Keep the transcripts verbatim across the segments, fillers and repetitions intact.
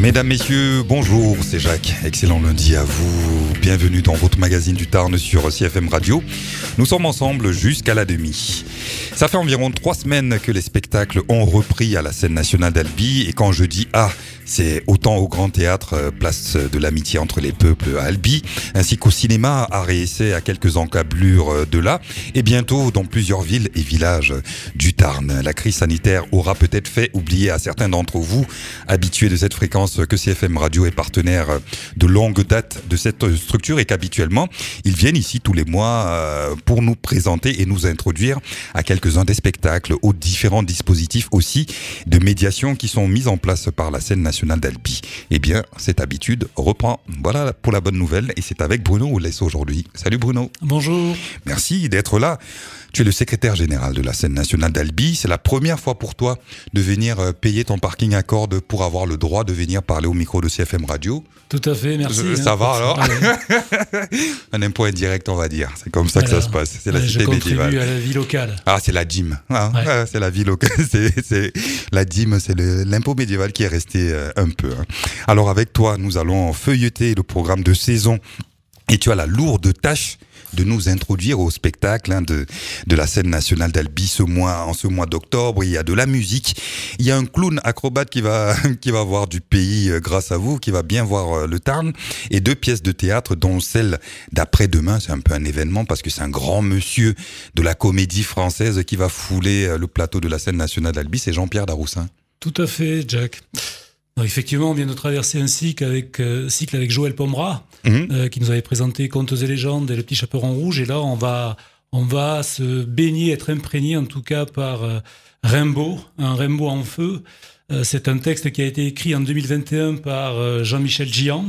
Mesdames, Messieurs, bonjour, c'est Jacques. Excellent lundi à vous. Bienvenue dans votre magazine du Tarn sur C F M Radio. Nous sommes ensemble jusqu'à la demi. Ça fait environ trois semaines que les spectacles ont repris à la scène nationale d'Albi. Et quand je dis « ah », c'est autant au Grand Théâtre, place de l'amitié entre les peuples à Albi, ainsi qu'au cinéma à Réessai à quelques encablures de là, et bientôt dans plusieurs villes et villages du Tarn. La crise sanitaire aura peut-être fait oublier à certains d'entre vous, habitués de cette fréquence, que C F M Radio est partenaire de longue date de cette structure et qu'habituellement, ils viennent ici tous les mois pour nous présenter et nous introduire à quelques-uns des spectacles, aux différents dispositifs aussi de médiation qui sont mis en place par la scène nationale d'Albi. Eh bien, cette habitude reprend. Voilà pour la bonne nouvelle et c'est avec Bruno Oulès aujourd'hui. Salut Bruno. Bonjour. Merci d'être là. Tu es le secrétaire général de la scène nationale d'Albi. C'est la première fois pour toi de venir payer ton parking à corde pour avoir le droit de venir parler au micro de C F M Radio. Tout à fait, merci. Ça hein, va alors ouais. Un impôt indirect, on va dire. C'est comme ça voilà. que ça se passe. C'est la ouais, cité je médiévale. contribue à la vie locale. Ah, c'est la D I M. Ah, ouais. ah, c'est la vie locale. C'est, c'est la D I M, c'est le, l'impôt médiéval qui est resté euh, un peu. Hein. Alors avec toi, nous allons feuilleter le programme de saison. Et tu as la lourde tâche de nous introduire au spectacle hein, de de la scène nationale d'Albi ce mois, en ce mois d'octobre. Il y a de la musique, il y a un clown acrobate qui va qui va voir du pays euh, grâce à vous, qui va bien voir euh, le Tarn, et deux pièces de théâtre, dont celle d'après-demain. C'est un peu un événement parce que c'est un grand monsieur de la comédie française qui va fouler euh, le plateau de la scène nationale d'Albi. C'est Jean-Pierre Daroussin. Tout à fait, Jack. Alors, effectivement, on vient de traverser un cycle avec, euh, cycle avec Joël Pomera, mmh. euh, qui nous avait présenté Contes et légendes et Le Petit Chaperon Rouge. Et là, on va, on va se baigner, être imprégné en tout cas par euh, Rimbaud, un Rimbaud en feu. Euh, c'est un texte qui a été écrit en deux mille vingt et un par euh, Jean-Michel Gian.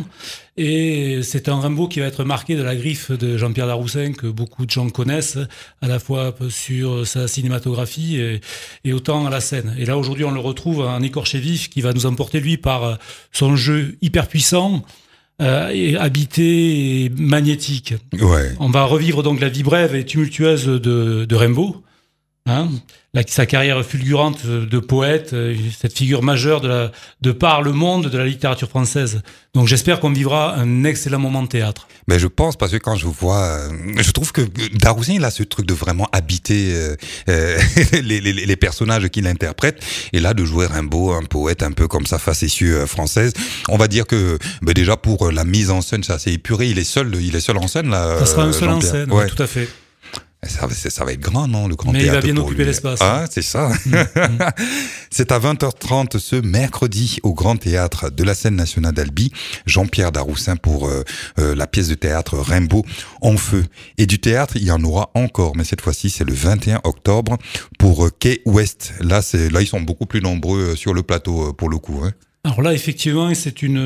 Et c'est un Rimbaud qui va être marqué de la griffe de Jean-Pierre Daroussin, que beaucoup de gens connaissent, à la fois sur sa cinématographie et, et autant à la scène. Et là, aujourd'hui, on le retrouve en écorché vif, qui va nous emporter, lui, par son jeu hyper puissant, euh, et habité et magnétique. Ouais. On va revivre donc la vie brève et tumultueuse de, de Rimbaud. Hein, la, sa carrière fulgurante de poète, cette figure majeure de, la, de par le monde de la littérature française. Donc j'espère qu'on vivra un excellent moment de théâtre. Mais je pense, parce que quand je vois, je trouve que Daroussin, il a ce truc de vraiment habiter euh, euh, les, les, les personnages qu'il interprète, et là de jouer Rimbaud, un poète un peu comme ça, facétieux française. On va dire que ben déjà pour la mise en scène, c'est assez épuré. Il est seul, il est seul en scène là. Ça sera un seul en scène, ouais. Tout à fait. Ça, ça va être grand, non, le grand Mais théâtre. Mais il va bien occuper lui. l'espace. Ah, c'est ça. Mmh, mmh. C'est à vingt heures trente ce mercredi au Grand Théâtre de la scène nationale d'Albi, Jean-Pierre Daroussin pour euh, euh, la pièce de théâtre Rimbaud en feu. Et du théâtre, il y en aura encore, mais cette fois-ci, c'est le vingt et un octobre pour euh, Quai Ouest. Là, c'est, là, ils sont beaucoup plus nombreux sur le plateau, euh, pour le coup. Hein. Alors là, effectivement, c'est une,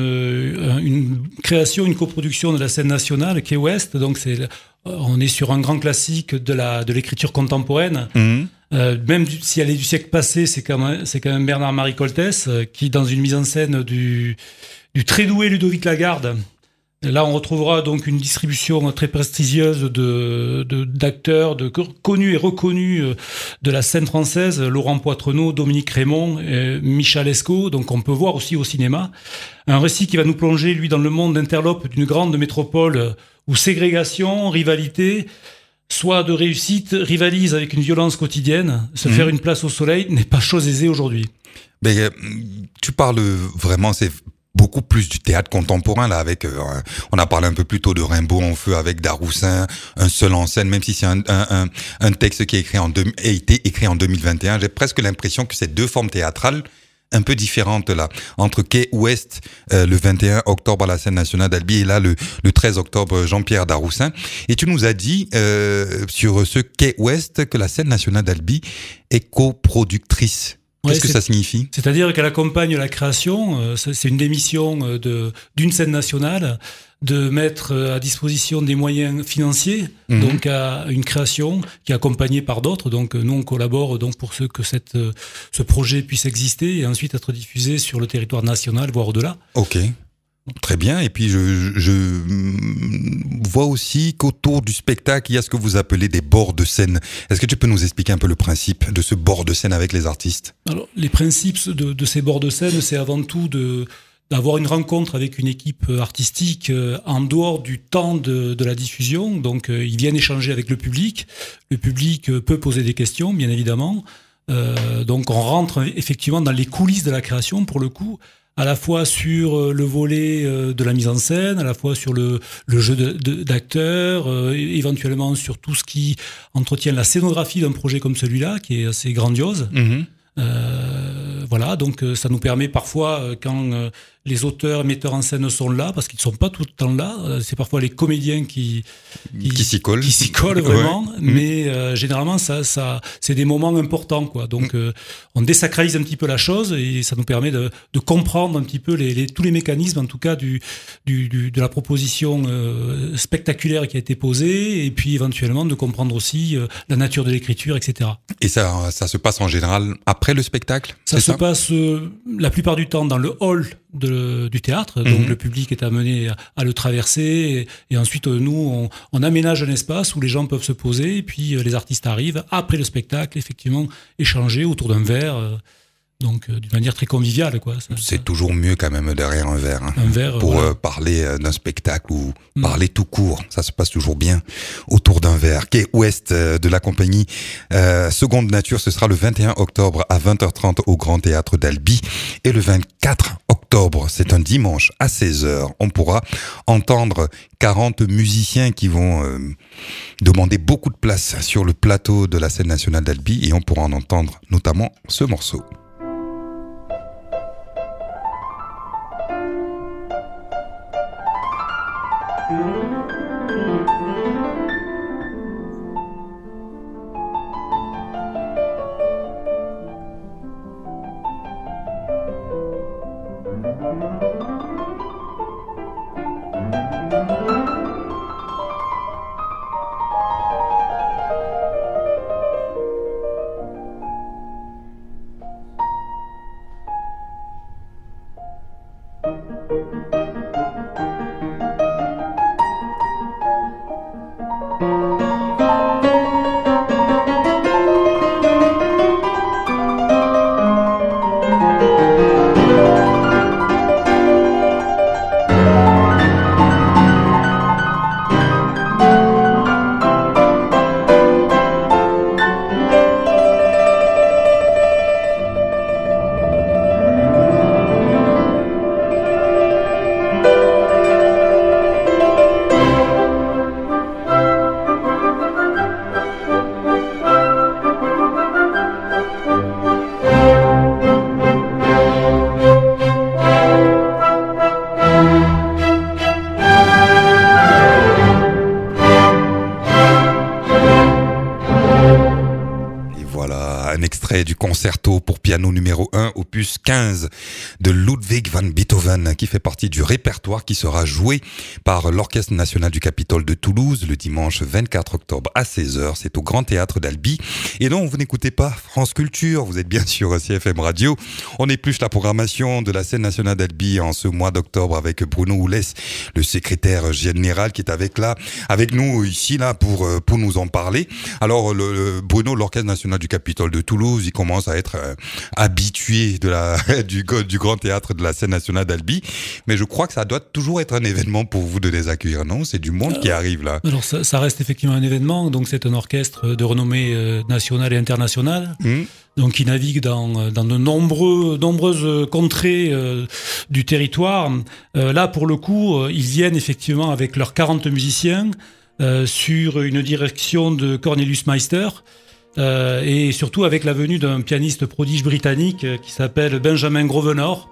une création, une coproduction de la scène nationale, Quai Ouest. Donc, c'est, on est sur un grand classique de la de l'écriture contemporaine. Mmh. Euh, même si elle est du siècle passé, c'est quand même, c'est quand même Bernard-Marie Coltès qui, dans une mise en scène du, du très doué Ludovic Lagarde. Là, on retrouvera donc une distribution très prestigieuse de, de d'acteurs, de connus et reconnus de la scène française, Laurent Poitrenaud, Dominique Raymond, et Michel Lescaut, donc on peut voir aussi au cinéma. Un récit qui va nous plonger, lui, dans le monde d'interlope d'une grande métropole où ségrégation, rivalité, soit de réussite, rivalisent avec une violence quotidienne. Se mmh. faire une place au soleil n'est pas chose aisée aujourd'hui. Mais euh, tu parles vraiment, c'est beaucoup plus du théâtre contemporain là, avec euh, on a parlé un peu plus tôt de Rimbaud en feu avec Daroussin, un seul en scène, même si c'est un un un, un texte qui est écrit en deux, a été écrit en deux mille vingt et un. J'ai presque l'impression que c'est deux formes théâtrales un peu différentes là, entre Quai Ouest euh, le vingt et un octobre à la scène nationale d'Albi et là le le treize octobre Jean-Pierre Daroussin. Et tu nous as dit euh, sur ce Quai Ouest que la scène nationale d'Albi est coproductrice. Qu'est-ce ouais, que ça signifie ? C'est-à-dire qu'elle accompagne la création, euh, c'est une des missions de, d'une scène nationale, de mettre à disposition des moyens financiers, mmh. donc à une création qui est accompagnée par d'autres. Donc nous, on collabore donc pour ce que cette, ce projet puisse exister et ensuite être diffusé sur le territoire national, voire au-delà. Ok. Très bien. Et puis, je, je vois aussi qu'autour du spectacle, il y a ce que vous appelez des bords de scène. Est-ce que tu peux nous expliquer un peu le principe de ce bord de scène avec les artistes ? Alors, les principes de, de ces bords de scène, c'est avant tout de, d'avoir une rencontre avec une équipe artistique en dehors du temps de, de la diffusion. Donc, ils viennent échanger avec le public. Le public peut poser des questions, bien évidemment. Euh, donc, on rentre effectivement dans les coulisses de la création, pour le coup, à la fois sur le volet de la mise en scène, à la fois sur le, le jeu de, de, d'acteurs, euh, éventuellement sur tout ce qui entretient la scénographie d'un projet comme celui-là, qui est assez grandiose. Mmh. Euh, voilà, donc ça nous permet parfois, quand euh, les auteurs, metteurs en scène sont là, parce qu'ils ne sont pas tout le temps là, euh, c'est parfois les comédiens qui, qui, qui s'y collent, qui s'y collent vraiment, ouais. Mmh. mais euh, généralement ça, ça, c'est des moments importants, quoi. Donc mmh. euh, on désacralise un petit peu la chose et ça nous permet de, de comprendre un petit peu les, les, tous les mécanismes, en tout cas du, du, du, de la proposition euh, spectaculaire qui a été posée, et puis éventuellement de comprendre aussi euh, la nature de l'écriture, et cetera. Et ça, ça se passe en général après le spectacle? Ça se ça passe euh, la plupart du temps dans le hall de, du théâtre, donc mmh. le public est amené à, à le traverser, et, et ensuite euh, nous on, on aménage un espace où les gens peuvent se poser, et puis euh, les artistes arrivent après le spectacle, effectivement échanger autour d'un verre, euh, donc euh, d'une manière très conviviale, quoi. Ça, c'est ça... toujours mieux quand même derrière un verre, hein, un verre pour voilà. euh, parler euh, d'un spectacle ou mmh. parler tout court. Ça se passe toujours bien autour d'un verre. Quai Ouest euh, de la compagnie euh, Seconde Nature, ce sera le vingt et un octobre à vingt heures trente au Grand Théâtre d'Albi, et le vingt-quatre octobre, c'est un dimanche à seize heures. On pourra entendre quarante musiciens qui vont euh, demander beaucoup de place sur le plateau de la scène nationale d'Albi, et on pourra en entendre notamment ce morceau. Du concerto pour piano numéro un, opus quinze de Ludwig van Beethoven, qui fait partie du répertoire qui sera joué par l'Orchestre National du Capitole de Toulouse le dimanche vingt-quatre octobre à seize heures. C'est au Grand Théâtre d'Albi. Et non, vous n'écoutez pas France Culture, vous êtes bien sûr à C F M Radio. On épluche la programmation de la scène nationale d'Albi en ce mois d'octobre avec Bruno Oulès, le secrétaire général, qui est avec là, avec nous ici là pour pour nous en parler. Alors le, le Bruno, l'Orchestre National du Capitole de Toulouse, il commence à être euh, habitué de la du, du Grand Théâtre de la scène nationale d'Albi, mais je crois que ça doit toujours être un événement pour vous de les accueillir, non? C'est du monde euh, qui arrive là. Alors ça, ça reste effectivement un événement, donc c'est un orchestre de renommée euh, nationale et internationale, mmh. donc qui navigue dans dans de nombreux nombreuses contrées euh, du territoire. Euh, là pour le coup, euh, ils viennent effectivement avec leurs quarante musiciens euh, sur une direction de Cornelius Meister. Euh, et surtout avec la venue d'un pianiste prodige britannique euh, qui s'appelle Benjamin Grosvenor,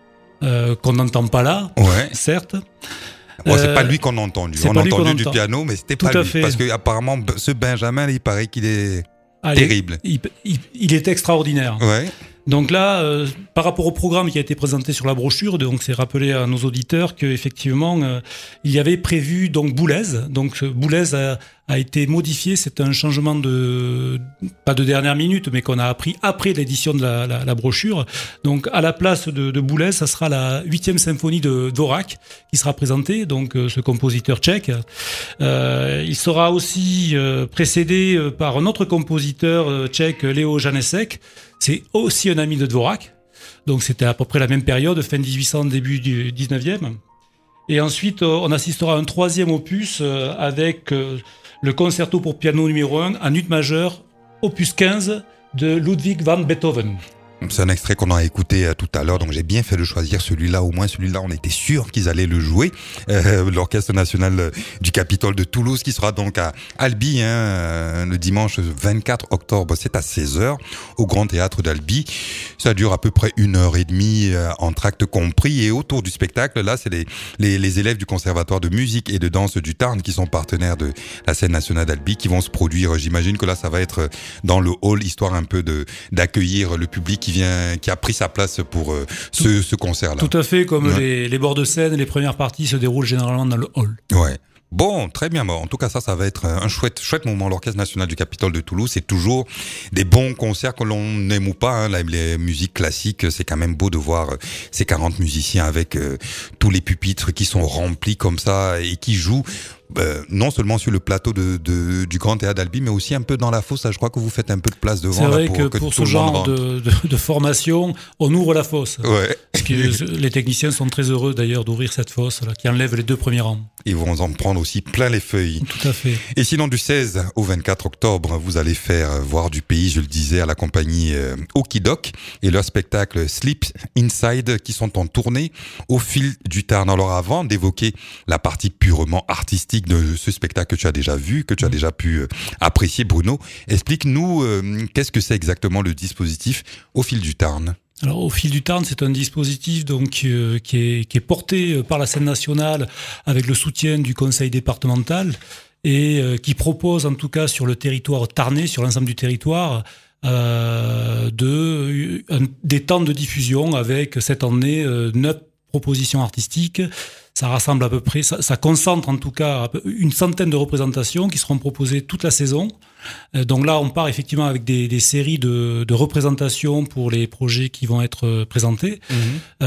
euh, qu'on n'entend pas là, ouais. certes. Bon, c'est euh, pas lui qu'on a entendu. On a entendu du piano, mais c'était Tout pas lui. Fait. Parce qu'apparemment, ce Benjamin, il paraît qu'il est ah, terrible. Il, il, il est extraordinaire. Ouais. Donc là, euh, par rapport au programme qui a été présenté sur la brochure, donc c'est rappelé à nos auditeurs qu'effectivement, euh, il y avait prévu donc Boulez. Donc Boulez a, a été modifié, c'est un changement de, pas de dernière minute, mais qu'on a appris après l'édition de la, la, la brochure. Donc à la place de, de Boulez, ça sera la huitième symphonie de Dvorak qui sera présentée, donc euh, ce compositeur tchèque. Euh, il sera aussi euh, précédé par un autre compositeur euh, tchèque, Léo Janesek. C'est aussi un ami de Dvorak. Donc c'était à peu près la même période, fin dix-huit cents, début du dix-neuvième. Et ensuite, on assistera à un troisième opus avec le concerto pour piano numéro un en ut majeur, opus quinze de Ludwig van Beethoven. C'est un extrait qu'on a écouté tout à l'heure, donc j'ai bien fait de choisir celui-là. Au moins celui-là, on était sûr qu'ils allaient le jouer. Euh, L'Orchestre National du Capitole de Toulouse, qui sera donc à Albi, hein, le dimanche vingt-quatre octobre, c'est à seize heures, au Grand Théâtre d'Albi. Ça dure à peu près une heure et demie, euh, entracte compris. Et autour du spectacle, là, c'est les, les, les élèves du Conservatoire de musique et de danse du Tarn, qui sont partenaires de la scène nationale d'Albi, qui vont se produire. J'imagine que là, ça va être dans le hall, histoire un peu de d'accueillir le public qui vient, qui a pris sa place pour euh, ce, ce concert-là. Tout à fait, comme ouais. les, les bords de scène, les premières parties se déroulent généralement dans le hall. Ouais. Bon, très bien. Bon, en tout cas, ça, ça va être un chouette, chouette moment. L'Orchestre National du Capitole de Toulouse, c'est toujours des bons concerts que l'on aime ou pas. Hein. La, les musiques classiques, c'est quand même beau de voir ces quarante musiciens avec euh, tous les pupitres qui sont remplis comme ça et qui jouent. Euh, non seulement sur le plateau de, de, du Grand Théâtre d'Albi, mais aussi un peu dans la fosse. Je crois que vous faites un peu de place devant. C'est vrai là, pour que, que pour tout ce le monde genre de, de, de formation, on ouvre la fosse. Ouais. Parce que les techniciens sont très heureux d'ailleurs d'ouvrir cette fosse là, qui enlève les deux premiers rangs. Ils vont en prendre aussi plein les feuilles. Tout à fait. Et sinon, du seize au vingt-quatre octobre, vous allez faire voir du pays, je le disais, à la compagnie euh, Okidok et leur spectacle Sleep Inside, qui sont en tournée au fil du Tarn. Alors avant d'évoquer la partie purement artistique de ce spectacle que tu as déjà vu, que tu as déjà pu euh, apprécier, Bruno, explique-nous euh, qu'est-ce que c'est exactement le dispositif au fil du Tarn. Alors, au fil du Tarn, c'est un dispositif donc euh, qui est qui est porté par la scène nationale avec le soutien du conseil départemental et euh, qui propose en tout cas sur le territoire tarnais, sur l'ensemble du territoire, euh, de un, des temps de diffusion avec cette année euh, neuf propositions artistiques. Ça rassemble à peu près, ça, ça concentre en tout cas une centaine de représentations qui seront proposées toute la saison. Donc là, on part effectivement avec des, des séries de, de représentations pour les projets qui vont être présentés. Mmh.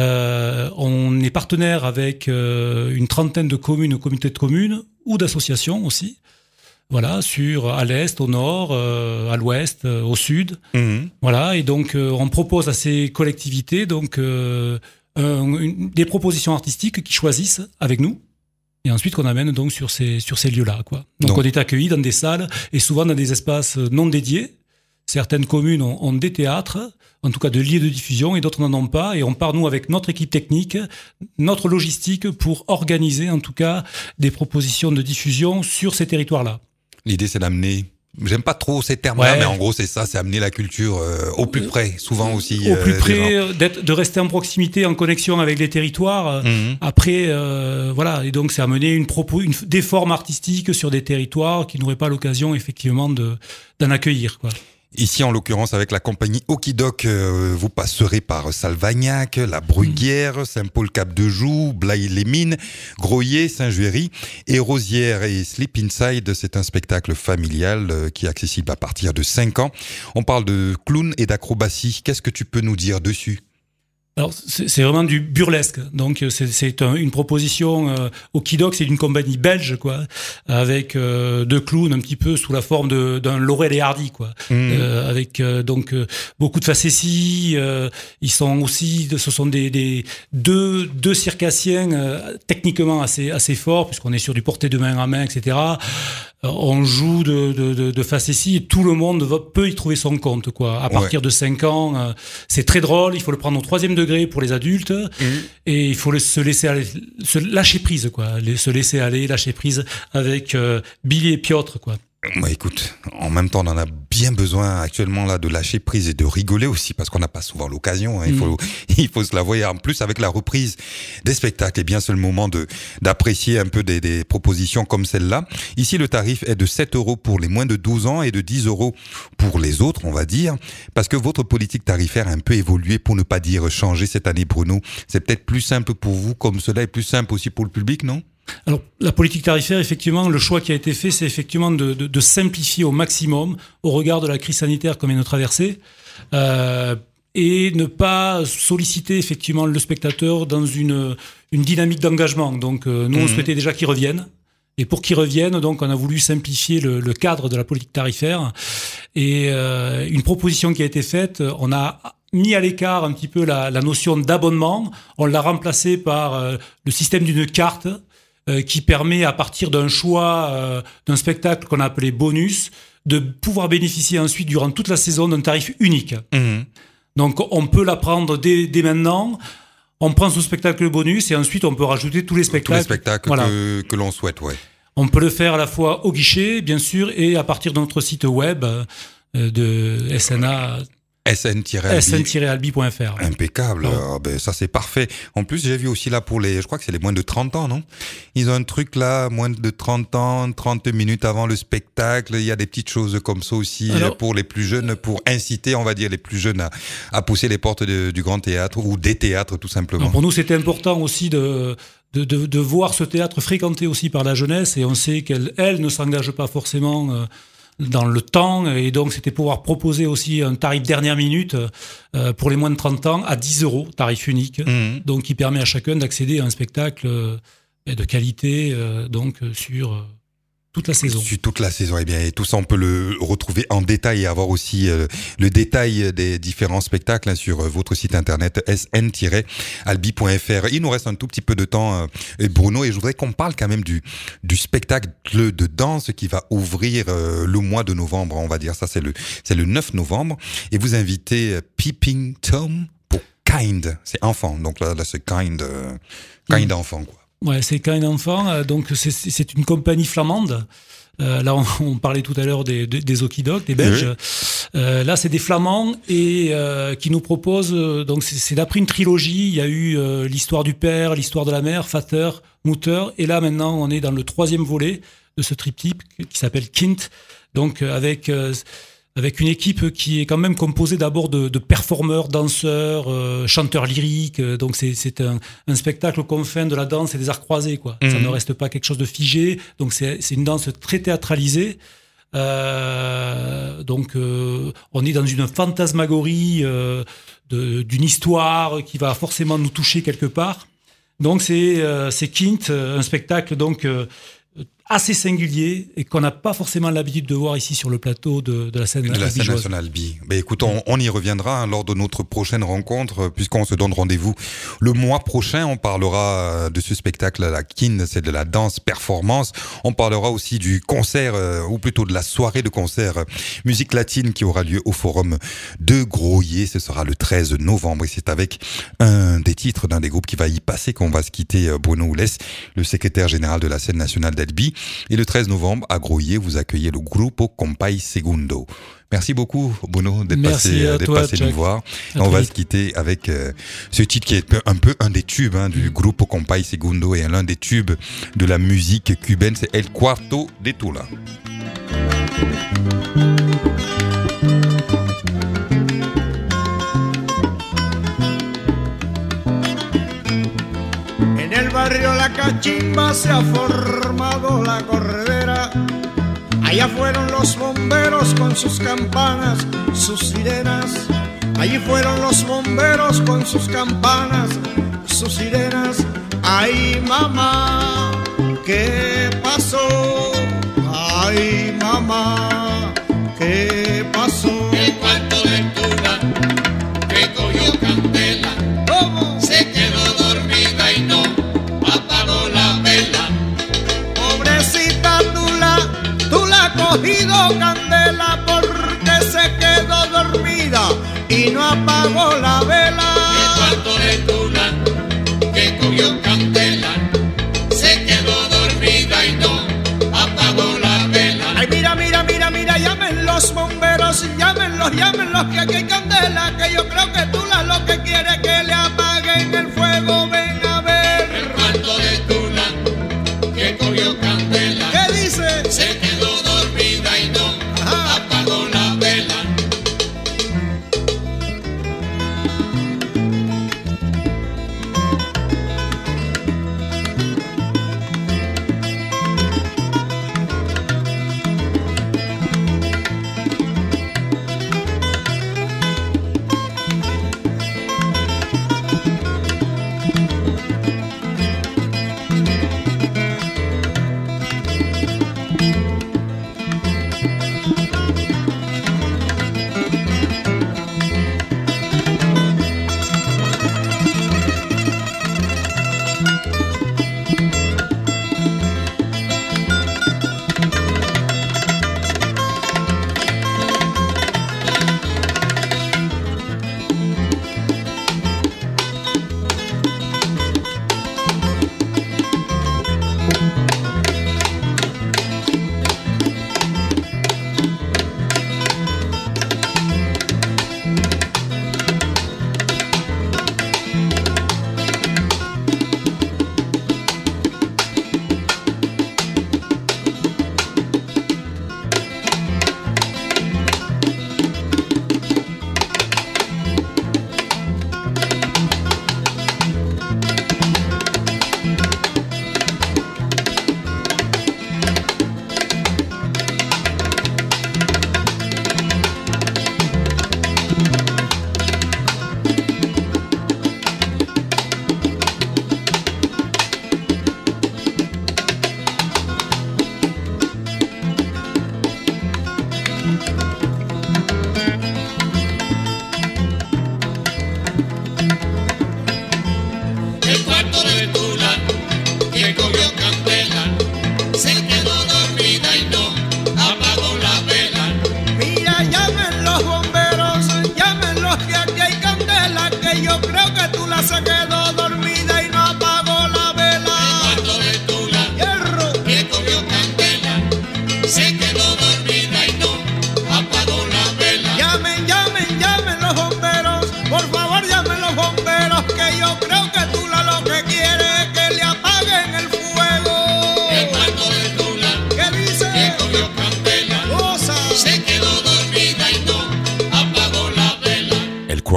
Euh, on est partenaire avec euh, une trentaine de communes, comités de communes ou d'associations aussi. Voilà, sur à l'est, au nord, euh, à l'ouest, euh, au sud. Mmh. Voilà, et donc euh, on propose à ces collectivités donc euh, Euh, une, des propositions artistiques qu'ils choisissent avec nous et ensuite qu'on amène donc sur ces, sur ces lieux-là, quoi. Donc, donc on est accueillis dans des salles et souvent dans des espaces non dédiés. Certaines communes ont, ont des théâtres, en tout cas de lieux de diffusion, et d'autres n'en ont pas. Et on part, nous, avec notre équipe technique, notre logistique pour organiser en tout cas des propositions de diffusion sur ces territoires-là. L'idée, c'est d'amener... J'aime pas trop ces termes-là, ouais. mais en gros, c'est ça, c'est amener la culture euh, au plus près, souvent aussi. Au plus euh, près, d'être, de rester en proximité, en connexion avec les territoires. Mmh. Après, euh, voilà, et donc c'est amener une propos, une, des formes artistiques sur des territoires qui n'auraient pas l'occasion, effectivement, de, d'en accueillir, quoi. Ici, en l'occurrence, avec la compagnie Okidok, euh, vous passerez par Salvagnac, La Bruguière, Saint-Paul-Cap-de-Joux, Blaye-les-Mines, Groyer, Saint-Juéry et Rosières. Et Sleep Inside, c'est un spectacle familial euh, qui est accessible à partir de cinq ans. On parle de clown et d'acrobatie. Qu'est-ce que tu peux nous dire dessus ? Alors, c'est, c'est vraiment du burlesque. Donc, c'est, c'est un, une proposition euh, Okidok, c'est d'une compagnie belge, quoi, avec euh, deux clowns un petit peu sous la forme de, d'un Laurel et Hardy, quoi, mmh. euh, avec euh, donc euh, beaucoup de facéties. Euh, ils sont aussi, ce sont des, des deux deux circassiens euh, techniquement assez assez forts puisqu'on est sur du porté de main à main, et cetera. On joue de, de, de, de facéties et tout le monde va, peut y trouver son compte, quoi. À partir ouais. de cinq ans, euh, c'est très drôle. Il faut le prendre au troisième degré pour les adultes mmh. et il faut le, se laisser aller, se lâcher prise, quoi. Les, se laisser aller, lâcher prise avec euh, Billy et Piotr, quoi. Bah écoute, en même temps, on en a bien besoin actuellement là de lâcher prise et de rigoler aussi parce qu'on n'a pas souvent l'occasion. Hein. Il faut, mmh. il faut se la voir. En plus, avec la reprise des spectacles, eh bien, c'est le moment de d'apprécier un peu des, des propositions comme celle-là. Ici, le tarif est de sept euros pour les moins de douze ans et de dix euros pour les autres, on va dire, parce que votre politique tarifaire a un peu évolué, pour ne pas dire changé cette année, Bruno. C'est peut-être plus simple pour vous, comme cela est plus simple aussi pour le public, non ? Alors, la politique tarifaire, effectivement, le choix qui a été fait, c'est effectivement de, de, de simplifier au maximum au regard de la crise sanitaire qu'on vient de traverser euh, et ne pas solliciter effectivement le spectateur dans une, une dynamique d'engagement. Donc, euh, nous, mmh. on souhaitait déjà qu'il revienne. Et pour qu'ils reviennent, donc, on a voulu simplifier le, le cadre de la politique tarifaire. Et euh, une proposition qui a été faite, on a mis à l'écart un petit peu la, la notion d'abonnement. On l'a remplacé par euh, le système d'une carte euh, qui permet, à partir d'un choix euh, d'un spectacle qu'on a appelé bonus, de pouvoir bénéficier ensuite, durant toute la saison, d'un tarif unique. Mmh. Donc, on peut la prendre dès, dès maintenant. On prend ce spectacle bonus et ensuite, on peut rajouter tous les spectacles. Tous les spectacles voilà. que, que l'on souhaite, ouais. On peut le faire à la fois au guichet, bien sûr, et à partir de notre site web euh, de S N A. S N Albi point F R. Impeccable. Ouais. Ah ben, ça, c'est parfait. En plus, j'ai vu aussi là pour les, je crois que c'est les moins de trente ans, non? Ils ont un truc là, moins de trente ans, trente minutes avant le spectacle. Il y a des petites choses comme ça aussi. Alors, pour les plus jeunes, pour inciter, on va dire, les plus jeunes à, à pousser les portes de, du grand théâtre ou des théâtres, tout simplement. Non, pour nous, c'était important aussi de, de, de, de voir ce théâtre fréquenté aussi par la jeunesse, et on sait qu'elle, elle ne s'engage pas forcément euh, dans le temps, et donc c'était pouvoir proposer aussi un tarif dernière minute euh, pour les moins de trente ans à dix euros, tarif unique, mmh. donc qui permet à chacun d'accéder à un spectacle euh, de qualité euh, donc sur euh, toute la saison. Sur toute la saison, et bien et tout ça on peut le retrouver en détail et avoir aussi euh, le détail des différents spectacles hein, sur euh, votre site internet S N Albi point F R. Il nous reste un tout petit peu de temps, euh, Bruno, et je voudrais qu'on parle quand même du du spectacle de danse qui va ouvrir euh, le mois de novembre, on va dire ça, c'est le c'est le neuf novembre, et vous invitez euh, Peeping Tom pour Kind, c'est enfant, donc là, là c'est Kind, euh, Kind mmh. enfant quoi. Ouais, c'est Kind enfant, euh, donc c'est, c'est une compagnie flamande. Euh, là, on, on parlait tout à l'heure des, des, des Okidoks, des Belges. Oui. Euh, là, c'est des Flamands et euh, qui nous proposent. Euh, donc, c'est, c'est d'après une trilogie. Il y a eu euh, l'histoire du père, l'histoire de la mère, Vater, Mutter, et là maintenant, on est dans le troisième volet de ce triptyque qui s'appelle Kind. Donc, avec euh, avec une équipe qui est quand même composée d'abord de, de performeurs, danseurs, euh, chanteurs lyriques. Donc c'est, c'est un, un spectacle aux confins de la danse et des arts croisés, quoi. Mmh. Ça ne reste pas quelque chose de figé. Donc c'est, c'est une danse très théâtralisée. Euh, donc euh, on est dans une fantasmagorie euh, de, d'une histoire qui va forcément nous toucher quelque part. Donc c'est, euh, c'est Kind, un spectacle donc euh, assez singulier et qu'on n'a pas forcément l'habitude de voir ici sur le plateau de, de la scène de la scène nationale Albi. Ben écoute, on, on y reviendra hein, lors de notre prochaine rencontre, puisqu'on se donne rendez-vous le mois prochain. On parlera de ce spectacle à la Kind, c'est de la danse performance. On parlera aussi du concert, euh, ou plutôt de la soirée de concert euh, musique latine qui aura lieu au Forum de Groyer. Ce sera le treize novembre et c'est avec un des titres d'un des groupes qui va y passer qu'on va se quitter, Bruno Oulès, le secrétaire général de la scène nationale d'Albi. Et le treize novembre, à Groyer, vous accueillez le Grupo Compay Segundo. Merci beaucoup, Bruno, d'être Merci passé, d'être toi, passé nous voir. Et on va se quitter avec euh, ce titre qui est un peu un des tubes hein, du Grupo Compay Segundo et l'un des tubes de la musique cubaine, c'est El Cuarto de Tula. En el barrio La Cachimba se ha formado la corredera. Allá fueron los bomberos con sus campanas, sus sirenas. Allí fueron los bomberos con sus campanas, sus sirenas. Ay, mamá, ¿qué pasó? Ay, mamá, ¿qué pasó? El cuarto de Tula que cogió candela. ¿Cómo? Se quedó dormida y no apagó la vela. Pobrecita Tula, Tula ha cogido candela porque se quedó dormida y no apagó la vela. El cuarto de Tula que cogió candela. Se quedó dormida y no apagó la vela. Ay, mira, mira, mira, mira, llamen los bomberos, llámenlos, llámenlos, que aquí hay candela, que yo creo que Tula lo que quiere es que le apaguen el fuego, ven a ver. El cuarto de Tula que cogió candela. ¿Qué dice? Se quedó dormida y no Ajá. apagó la vela.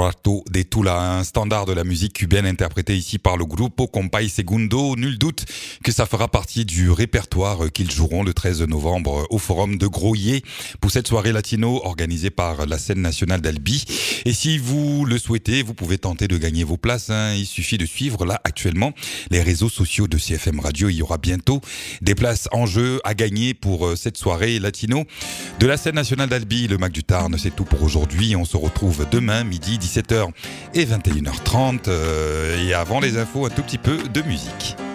Cuarto de Tula, un standard de la musique cubaine interprété ici par le Grupo Compay Segundo. Nul doute que ça fera partie du répertoire qu'ils joueront le treize novembre au Forum de Groyer pour cette soirée latino organisée par la scène nationale d'Albi. Et si vous le souhaitez, vous pouvez tenter de gagner vos places, hein. Il suffit de suivre là actuellement les réseaux sociaux de C F M Radio. Il y aura bientôt des places en jeu à gagner pour cette soirée latino de la scène nationale d'Albi. Le Mac du Tarn, c'est tout pour aujourd'hui. On se retrouve demain midi, dix-sept heures et vingt et une heures trente. Euh, et avant les infos, un tout petit peu de musique.